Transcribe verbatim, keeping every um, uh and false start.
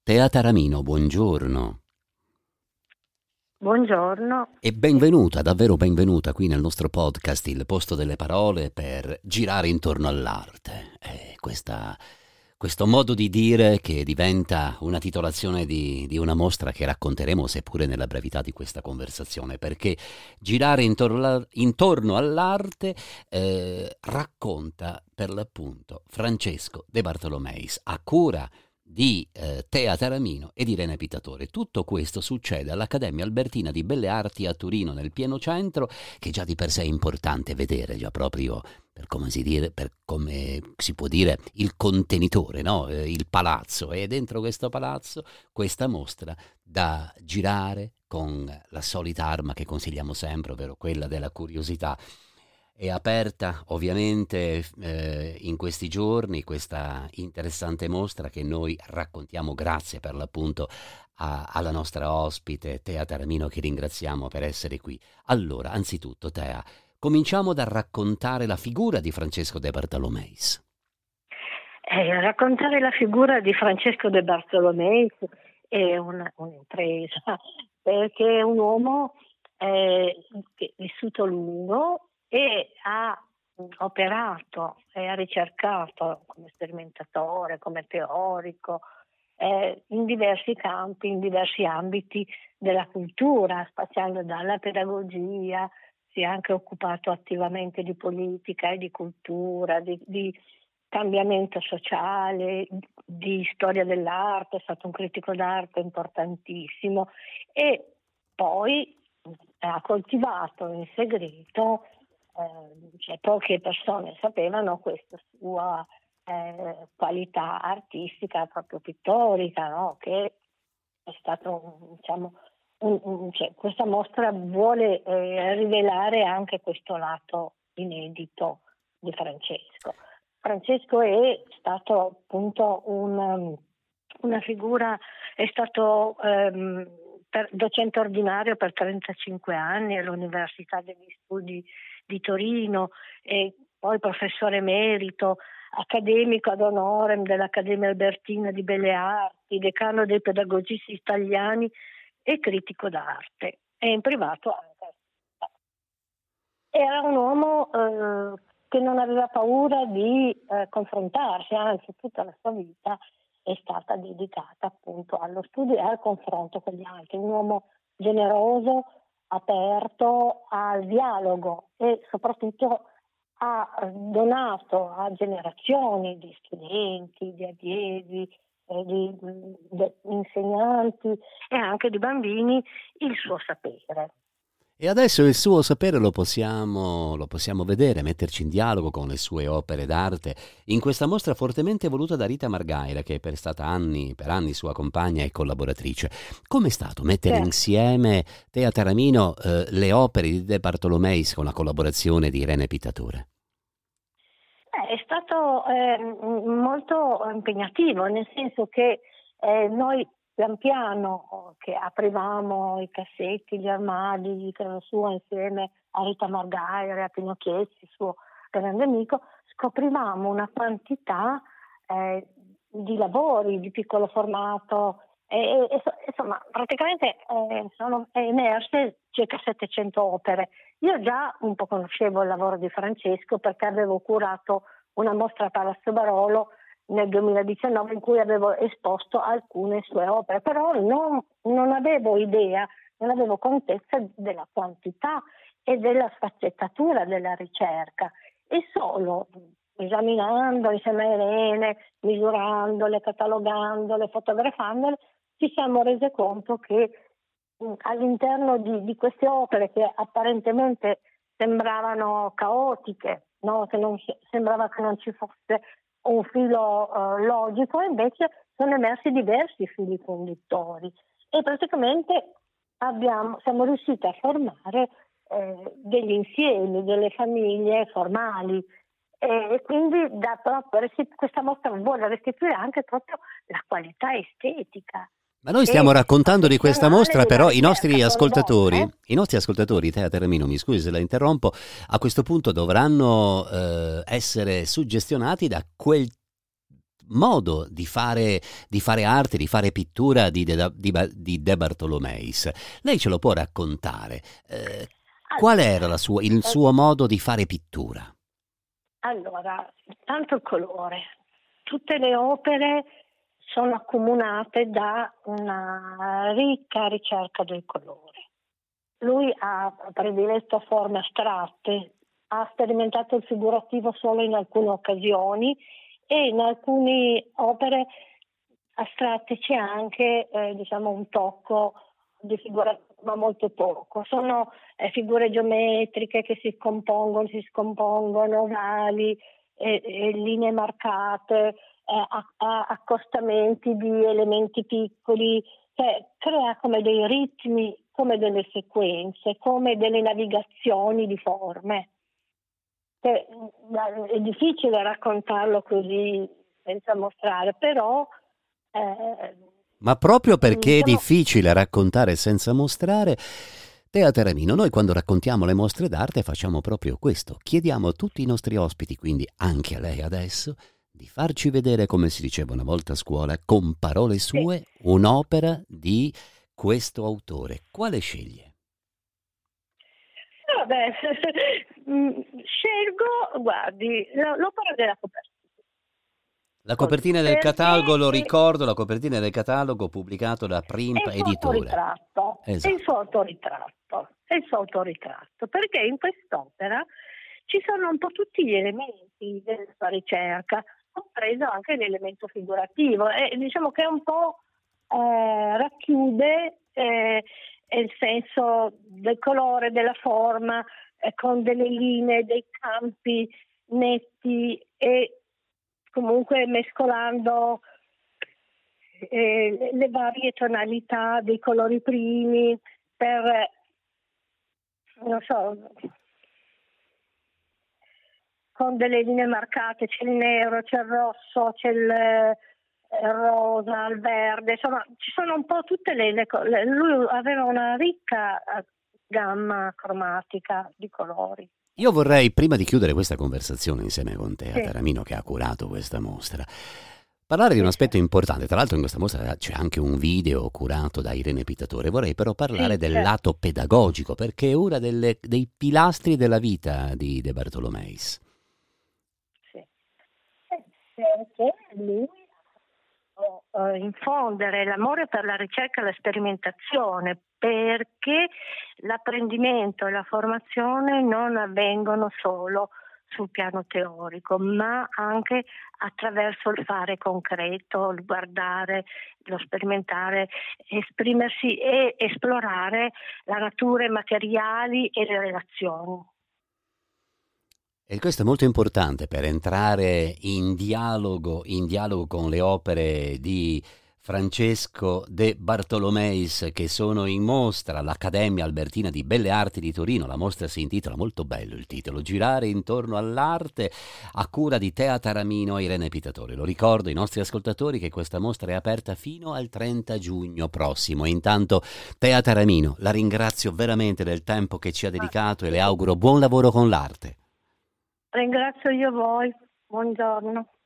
Tea Taramino, buongiorno. Buongiorno. E benvenuta, davvero benvenuta qui nel nostro podcast Il Posto delle Parole per girare intorno all'arte. Eh, questa, questo modo di dire che diventa una titolazione di, di una mostra che racconteremo, seppure nella brevità di questa conversazione, perché girare intorno, intorno all'arte eh, racconta per l'appunto Francesco De Bartolomeis, a cura di eh, Tea Taramino ed Irene Pittatore. Tutto questo succede all'Accademia Albertina di Belle Arti a Torino, nel pieno centro, che già di per sé è importante vedere, già proprio per come si, dire, per come si può dire il contenitore, no? eh, il palazzo. E dentro questo palazzo questa mostra da girare con la solita arma che consigliamo sempre, ovvero quella della curiosità. È aperta ovviamente eh, in questi giorni questa interessante mostra che noi raccontiamo grazie per l'appunto a, alla nostra ospite Tea Taramino, che ringraziamo per essere qui. Allora, anzitutto Tea, cominciamo da raccontare la figura di Francesco De Bartolomeis. Eh, raccontare la figura di Francesco De Bartolomeis è una, un'impresa, perché è un uomo eh, che è vissuto a lungo e ha operato e ha ricercato come sperimentatore, come teorico, eh, in diversi campi, in diversi ambiti della cultura, spaziando dalla pedagogia, si è anche occupato attivamente di politica e di cultura, di, di cambiamento sociale, di storia dell'arte, è stato un critico d'arte importantissimo e poi ha coltivato in segreto. Eh, cioè, poche persone sapevano questa sua eh, qualità artistica, proprio pittorica, no? Che è stato, diciamo, un, un, cioè, questa mostra vuole eh, rivelare anche questo lato inedito di Francesco. Francesco è stato appunto un, una figura, è stato ehm, per, docente ordinario per trentacinque anni all'Università degli Studi di Torino e poi professore emerito, accademico ad honorem dell'Accademia Albertina di Belle Arti, decano dei pedagogisti italiani e critico d'arte, e in privato anche. Era un uomo eh, che non aveva paura di eh, confrontarsi, anzi tutta la sua vita è stata dedicata appunto allo studio e al confronto con gli altri, un uomo generoso, aperto al dialogo e soprattutto ha donato a generazioni di studenti, di allievi, eh, di, di insegnanti e anche di bambini il suo sapere. E adesso il suo sapere lo possiamo, lo possiamo vedere, metterci in dialogo con le sue opere d'arte in questa mostra fortemente voluta da Rita Margheira, che per stata anni, per anni sua compagna e collaboratrice. Com'è stato mettere Certo. insieme, Tea Taramino, eh, le opere di De Bartolomeis con la collaborazione di Irene Pittatore? Eh, è stato eh, molto impegnativo, nel senso che eh, noi pian piano che aprivamo i cassetti, gli armadi di casa sua insieme a Rita Margheira e a Pino Chiesi, suo grande amico, scoprivamo una quantità eh, di lavori di piccolo formato e, e insomma praticamente eh, sono emerse circa settecento opere. Io già un po' conoscevo il lavoro di Francesco perché avevo curato una mostra a Palazzo Barolo nel duemiladiciannove in cui avevo esposto alcune sue opere, però non, non avevo idea, non avevo contezza della quantità e della sfaccettatura della ricerca, e solo esaminando insieme a Irene, misurandole, catalogandole, fotografandole, ci siamo rese conto che mh, all'interno di, di queste opere che apparentemente sembravano caotiche, no? Che non, sembrava che non ci fosse un filo uh, logico, invece sono emersi diversi fili conduttori e praticamente abbiamo, siamo riusciti a formare eh, degli insiemi, delle famiglie formali e quindi da proprio, questa mostra vuole restituire anche proprio la qualità estetica. Ma noi stiamo raccontando di questa mostra, però i nostri ascoltatori, eh? i nostri ascoltatori, Tea Taramino, mi scusi se la interrompo, a questo punto dovranno eh, essere suggestionati da quel modo di fare, di fare arte, di fare pittura di De, di, di De Bartolomeis. Lei ce lo può raccontare? Eh, qual era la sua, il suo modo di fare pittura? Allora, tanto il colore. Tutte le opere sono accomunate da una ricca ricerca del colore. Lui ha prediletto forme astratte, ha sperimentato il figurativo solo in alcune occasioni e in alcune opere astratte c'è anche eh, diciamo un tocco di figurativo, ma molto poco. Sono eh, figure geometriche che si scompongono, si scompongono, ovali, eh, eh, linee marcate, eh, a, a, accostamenti di elementi piccoli, cioè crea come dei ritmi, come delle sequenze, come delle navigazioni di forme. Cioè, è difficile raccontarlo così senza mostrare, però eh, ma proprio perché diciamo, è difficile raccontare senza mostrare, Tea Taramino, noi quando raccontiamo le mostre d'arte facciamo proprio questo. Chiediamo a tutti i nostri ospiti, quindi anche a lei adesso, di farci vedere, come si diceva una volta a scuola, con parole sue, sì, un'opera di questo autore. Quale sceglie? Vabbè, scelgo, guardi, l'opera della copertina. La copertina del catalogo, lo ricordo, la copertina del catalogo pubblicato da Primpa Editore. Fotoritratto, esatto. È il fotoritratto, è il fotoritratto, perché in quest'opera ci sono un po' tutti gli elementi della sua ricerca, compreso anche l'elemento figurativo, e diciamo che un po' eh, racchiude eh, il senso del colore, della forma, eh, con delle linee, dei campi netti e comunque mescolando eh, le varie tonalità dei colori primi per, non so, con delle linee marcate, c'è il nero, c'è il rosso, c'è il, il rosa, il verde, insomma ci sono un po' tutte le, le cose. Lui aveva una ricca gamma cromatica di colori. Io vorrei, prima di chiudere questa conversazione insieme con Tea sì. Taramino, che ha curato questa mostra, parlare di un aspetto importante. Tra l'altro in questa mostra c'è anche un video curato da Irene Pittatore. Vorrei però parlare sì, del certo. lato pedagogico, perché è uno delle, dei pilastri della vita di De Bartolomeis. Sì, perché lui uh, infondere l'amore per la ricerca e la sperimentazione, perché l'apprendimento e la formazione non avvengono solo sul piano teorico, ma anche attraverso il fare concreto, il guardare, lo sperimentare, esprimersi e esplorare la natura, i materiali e le relazioni. E questo è molto importante per entrare in dialogo, in dialogo con le opere di Francesco De Bartolomeis che sono in mostra all'Accademia Albertina di Belle Arti di Torino. La mostra si intitola, molto bello il titolo, Girare intorno all'arte, a cura di Tea Taramino e Irene Pittatore. Lo ricordo ai nostri ascoltatori che questa mostra è aperta fino al trenta giugno prossimo. E intanto, Tea Taramino, la ringrazio veramente del tempo che ci ha dedicato e le auguro buon lavoro con l'arte. Ringrazio io voi, buongiorno.